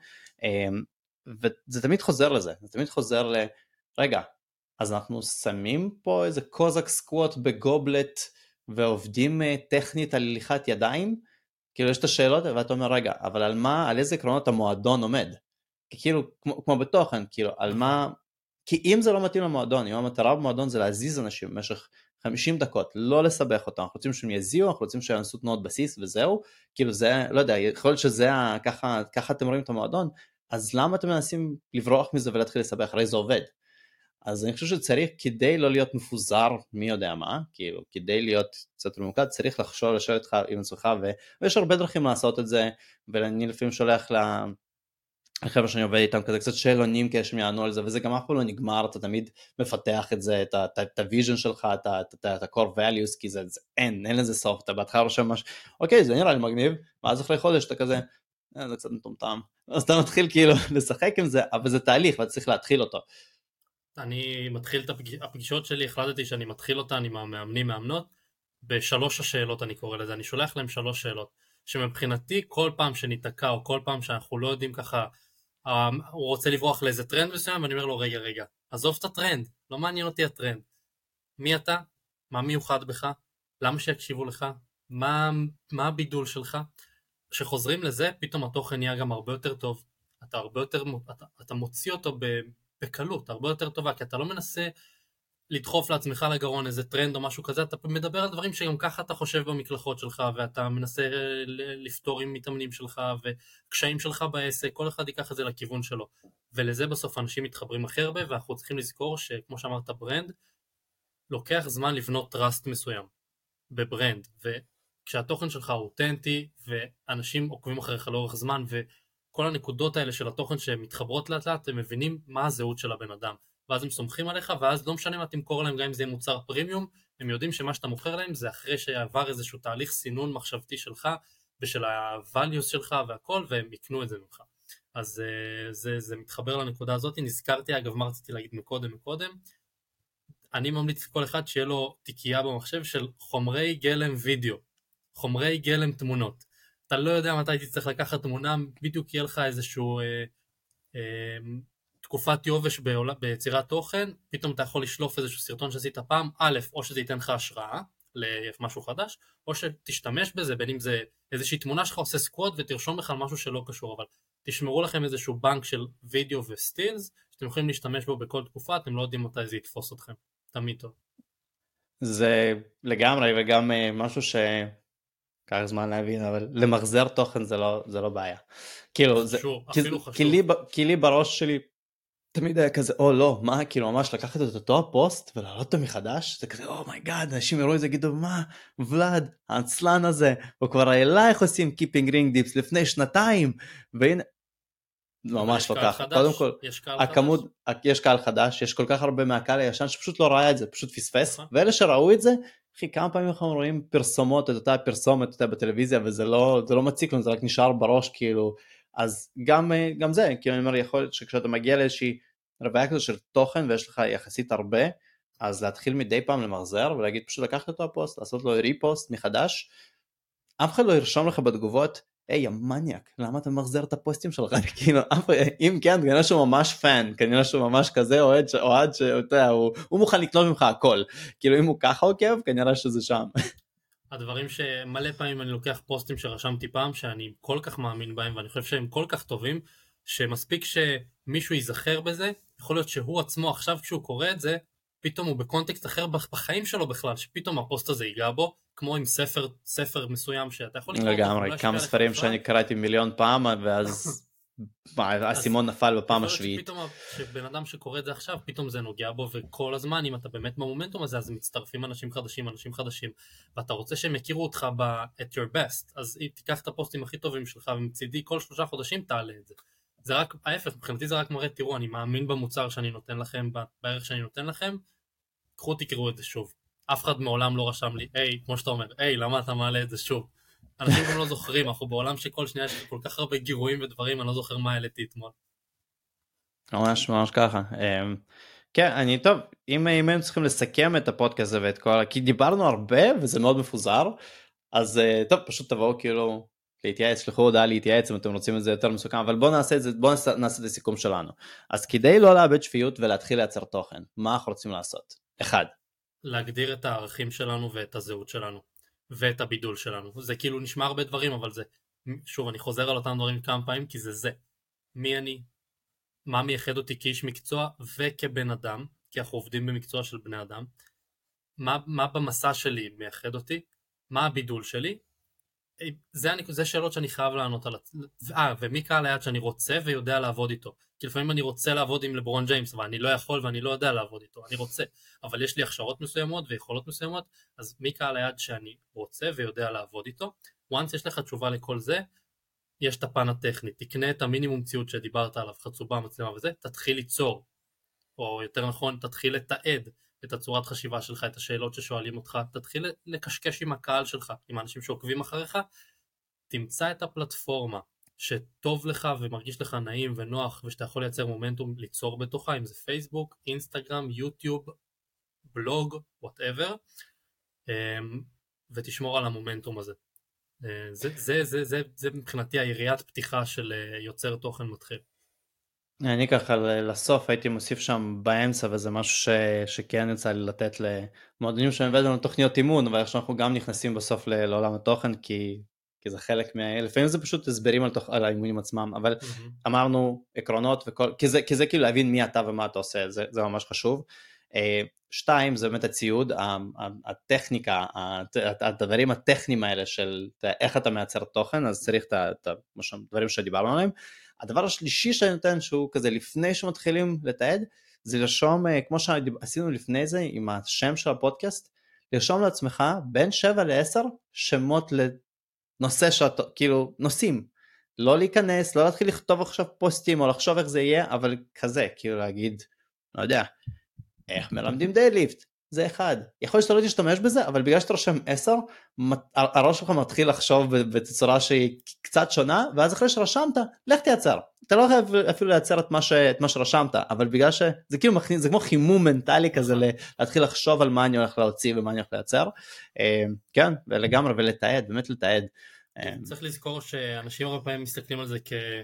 וזה תמיד חוזר לזה, זה תמיד חוזר רגע, אז אנחנו שמים פה איזה קוזק סקווט בגובלט, ועובדים טכנית על הליכת ידיים, כאילו יש את השאלות, ואתה אומר רגע, אבל על מה, על איזה עקרונות המועדון עומד? כי כאילו, כמו בתוכן, כאילו, על מה, כי אם זה לא מתאים למועדון, אם המטרה במועדון זה להזיז אנשים במשך 50 דקות, לא לסבך אותם, אנחנו רוצים שהם יזיעו, אנחנו רוצים שהם יעשו תנועות בסיס וזהו, כאילו זה, לא יודע, יכול להיות שזה ככה אתם רואים את המועדון, אז למה אתם מנסים לברוח מזה ולהתחיל לסבך, הרי זה עובד. אז אני חושב שצריך, כדי לא להיות מפוזר, מי יודע מה, כאילו, כדי להיות קצת ממוקד, צריך לשאול איתך עם עצמך, ויש הרבה דרכים לעשות את זה, ואני לפעמים שולח לחבר'ה שאני עובד איתם כזה, קצת שאלונים כאלה שהם יענו על זה, וזה גם אף פעם לא נגמר, אתה תמיד מפתח את זה, את הוויז'ן שלך, את ה-core values, כי אין לזה סוף, אתה בהתחלה רושם משהו, אוקיי, זה נראה לי מגניב, ואז אחרי חודש אתה כזה, זה קצת מטומטם, אז אתה מתחיל כאילו לשחק עם זה, אבל זה תהליך, ואתה צריך להתחיל אותו. אני מתחיל את הפגישות שלי, החלטתי שאני מתחיל אותן עם המאמנים מאמנות, ב3 השאלות אני קורא לזה, אני שולח להם 3 שאלות, שמבחינתי כל פעם שניתקע, או כל פעם שאנחנו לא יודעים ככה, הוא רוצה לברוח לאיזה טרנד מסוים, ואני אומר לו רגע, עזוב את הטרנד, לא מעניין אותי הטרנד, מי אתה? מה מיוחד בך? למה שיקשיבו לך? מה הבידול שלך? כשחוזרים לזה, פתאום התוכן נהיה גם הרבה יותר טוב. אתה הרבה יותר, אתה מוציא אותו בקלות, הרבה יותר טובה, כי אתה לא מנסה לדחוף לעצמך לגרון איזה טרנד או משהו כזה, אתה מדבר על דברים שגם ככה אתה חושב במקלחות שלך, ואתה מנסה לפתור עם מתאמנים שלך, וקשיים שלך בעסק, כל אחד ייקח את זה לכיוון שלו. ולזה בסוף אנשים מתחברים הכי הרבה, ואנחנו צריכים לזכור שכמו שאמרת ברנד, לוקח זמן לבנות טראסט מסוים בברנד, וכשהתוכן שלך הוא אותנטי, ואנשים עוקבים אחריך לאורך זמן, וכל הנקודות האלה של התוכן שהן מתחברות לאט לאט, הם מבינים מה הזהות של הבן אדם. ואז הם סומכים עליך, ואז לא משנה מה תמכור להם, גם אם זה יהיה מוצר פרימיום, הם יודעים שמה שאתה מוכר להם זה אחרי שעבר איזשהו תהליך סינון מחשבתי שלך, ושל ה-values שלך והכל, והם יקנו את זה ממך. אז זה מתחבר לנקודה הזאת. נזכרתי, אגב, מה רציתי להגיד מקודם, אני ממליץ לכל אחד שיהיה לו תיקייה במחשב של חומרי גלם וידאו, חומרי גלם תמונות. אתה לא יודע מתי תצטרך לקחת תמונה, בדיוק יהיה לך איזשהו תקופת יובש ביצירת תוכן, פתאום אתה יכול לשלוף איזשהו סרטון שעשית פעם, א', או שזה ייתן לך השראה למשהו חדש, או שתשתמש בזה, בין אם זה איזושהי תמונה שלך עושה סקוואט ותרשום לך על משהו שלא קשור, אבל תשמרו לכם איזשהו בנק של וידאו וסטילס, שאתם יכולים להשתמש בו בכל תקופה, אתם לא יודעים מתי זה יתפוס אתכם, תמיד טוב. זה לגמרי, וגם משהו קח זמן להבין, אבל למחזר תוכן זה לא בעיה. כאילו, חשוב, אפילו חשוב. כי לי בראש שלי תמיד היה כזה, או לא, מה, כאילו ממש לקחת את אותו הפוסט ולהעלות אותו מחדש, זה כזה, אומייגאד, אנשים יראו את זה, גידו, מה, ולד, העצלן הזה, הוא כבר העלה איך עושים קיפינג רינג דיפס לפני שנתיים, והנה, ממש לא ככה. קודם כל, יש קהל חדש, יש כל כך הרבה מהקהל הישן שפשוט לא ראה את זה, פשוט פספס, ואלה שראו את זה, אחי, כמה פעמים אנחנו רואים פרסומות, את אותה פרסומת בטלוויזיה, וזה לא מציק לנו, זה רק נשאר בראש, כאילו, אז גם זה, כאילו אני אומר, יכול להיות שכשאתה מגיע לאיזושהי רוויה כזו של תוכן, ויש לך יחסית הרבה, אז להתחיל מדי פעם למחזר, ולהגיד פשוט לקחת אותו הפוסט, לעשות לו ריפוסט מחדש, אף אחד לא ירשום לך בתגובות, היי, המניאק, למה אתה מחזר את הפוסטים שלך? כאילו, אם כן, כנראה שהוא ממש פן, כנראה שהוא ממש כזה אוהד הוא מוכן לקנות ממך הכל. כאילו, אם הוא ככה עוקב, כנראה שזה שם. הדברים שמלא פעמים אני לוקח פוסטים שרשמתי פעם, שאני כל כך מאמין בהם, ואני חושב שהם כל כך טובים, שמספיק שמישהו ייזכר בזה, יכול להיות שהוא עצמו עכשיו כשהוא קורא את זה, פתאום הוא בקונטקסט אחר בחיים שלו בכלל, שפתאום הפוסט הזה ייגע בו, כמו עם ספר מסוים שאתה יכול לקרוא. לגמרי, כמה ספרים שאני קראתי מיליון פעם, ואז הסימון נפל בפעם השביעית. פתאום שבן אדם שקורא את זה עכשיו, פתאום זה נוגע בו, וכל הזמן, אם אתה באמת במומנטום הזה, אז מצטרפים אנשים חדשים, ואתה רוצה שהם יכירו אותך at your best, אז אם תיקח את הפוסטים הכי טובים שלך, ומצידי כל 3 חודשים תעלה את זה. זה רק, ההפך, מבחינתי זה רק מראה, תראו, אני מאמין במוצר שאני נותן לכם, בערך שאני נותן לכם, קחו תקראו את זה שוב. אף אחד מעולם לא רשם לי, כמו שאתה אומר, למה אתה מעלה את זה שוב? אנשים גם לא זוכרים, אנחנו בעולם שכל שנייה יש כל כך הרבה גירויים ודברים, אני לא זוכר מה העליתי אתמול. ממש ככה. כן, טוב, אם היינו צריכים לסכם את הפודקאסט הזה ואת כל, כי דיברנו הרבה וזה מאוד מפוזר, אז טוב, פשוט תבואו כאילו להתייעץ, שלחו הודעה להתייעץ אם אתם רוצים את זה יותר מסוכם, אבל בואו נעשה את הסיכום שלנו. אז כדי לא לאבד שפיות ולהתחיל לייצר תוכן, מה אנחנו רוצים לעשות? 1. להגדיר את הערכים שלנו ואת הזהות שלנו, ואת הבידול שלנו. זה כאילו נשמע הרבה דברים, אבל זה, שוב, אני חוזר על אותם דברים כמה פעמים, כי זה. מי אני? מה מייחד אותי כאיש מקצוע וכבן אדם, כי אנחנו עובדים במקצוע של בני אדם. מה במסע שלי מייחד אותי? מה הבידול שלי? זה שאלות שאני חייב לענות על... ומי קהל היעד שאני רוצה ויודע לעבוד איתו. כי לפעמים אני רוצה לעבוד עם לברון ג'יימס, ואני לא יכול ואני לא יודע לעבוד איתו. אני רוצה, אבל יש לי הכשרות מסוימות ויכולות מסוימות, אז מי קהל היעד שאני רוצה ויודע לעבוד איתו. once יש לך תשובה לכל זה, יש את הפן הטכני. תקנה את המינימום ציוד שדיברת עליו, חצובה, מצלמה וזה, תתחיל ליצור. או יותר נכון, תתחיל לתעד את הצורת חשיבה שלך, את השאלות ששואלים אותך, תתחיל לקשקש עם הקהל שלך, עם האנשים שעוקבים אחריך, תמצא את הפלטפורמה שטוב לך ומרגיש לך נעים ונוח, ושאתה יכול לייצר מומנטום ליצור בתוכה, אם זה פייסבוק, אינסטגרם, יוטיוב, בלוג, whatever, ותשמור על המומנטום הזה. זה מבחינתי היריית פתיחה של יוצר תוכן מתחיל. אני ככה לסוף הייתי מוסיף שם באמצע, וזה משהו שכן יצא לי לתת למועדונים שמבדלים לנו תוכניות אימון, אבל איך שאנחנו גם נכנסים בסוף לעולם התוכן, כי זה חלק לפעמים זה פשוט הסברים על האימונים עצמם, אבל אמרנו עקרונות, כי זה כאילו להבין מי אתה ומה אתה עושה, זה ממש חשוב. 2 זה באמת הציוד, הטכניקה, הדברים הטכניים האלה של איך אתה מייצר תוכן, אז צריך את הדברים שדיברנו עליהם. הדבר השלישי שאני נותן, שהוא כזה לפני שמתחילים לתעד, זה לרשום, כמו שעשינו לפני זה עם השם של הפודקאסט, לרשום לעצמך בין 7 ל-10 שמות לנושא שאתה, כאילו נושאים, לא להיכנס, לא להתחיל לכתוב עכשיו פוסטים או לחשוב איך זה יהיה, אבל כזה, כאילו להגיד, לא יודע, איך מלמדים דייליפט, זה אחד. יכול להיות שאתה לא תשתמש בזה, אבל בגלל שאתה רושם 10, הראש שלך מתחיל לחשוב בצורה שהיא קצת שונה, ואז אחרי שרשמת, לך תייצר. אתה לא חייב אפילו לייצר את מה שרשמת, אבל בגלל שזה כאילו מכניס, זה כמו חימום מנטלי כזה, להתחיל לחשוב על מה אני הולך להוציא ומה אני הולך לייצר. כן, ולגמרי, ולתעד, באמת לתעד. צריך לזכור שאנשים הרבה פעמים מסתכלים על זה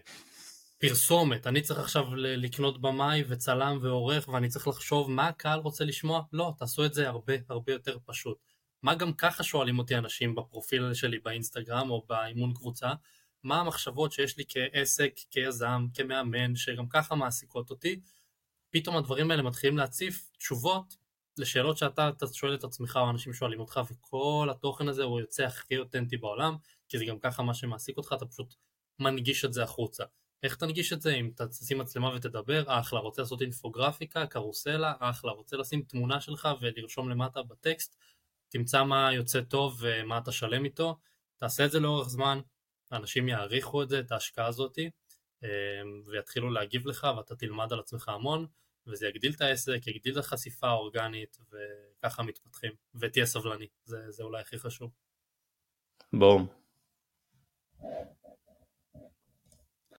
פרסומת, אני צריך עכשיו לקנות במאי וצלם ועורך ואני צריך לחשוב מה הקהל רוצה לשמוע, לא, תעשו את זה הרבה הרבה יותר פשוט. מה גם ככה שואלים אותי אנשים בפרופיל שלי באינסטגרם או באימון קבוצה, מה המחשבות שיש לי כעסק, כיזם, כמאמן, שגם ככה מעסיקות אותי, פתאום הדברים האלה מתחילים להציף תשובות לשאלות שאתה שואל את עצמך או אנשים שואלים אותך, וכל התוכן הזה הוא יוצא הכי אותנטי בעולם, כי זה גם ככה מה שמעסיק אותך, אתה פשוט מנגיש את זה החוצה. איך תנגיש את זה? אם אתה תשים מצלמה ותדבר, אחלה, רוצה לעשות אינפוגרפיקה, קרוסלה, אחלה, רוצה לשים תמונה שלך ולרשום למטה בטקסט, תמצא מה יוצא טוב ומה אתה שלם איתו, תעשה את זה לאורך זמן, האנשים יעריכו את זה, את ההשקעה הזאת, ויתחילו להגיב לך ואתה תלמד על עצמך המון, וזה יגדיל את העסק, יגדיל את החשיפה האורגנית, וככה מתפתחים, ותהיה סבלני, זה אולי הכי חשוב. בום.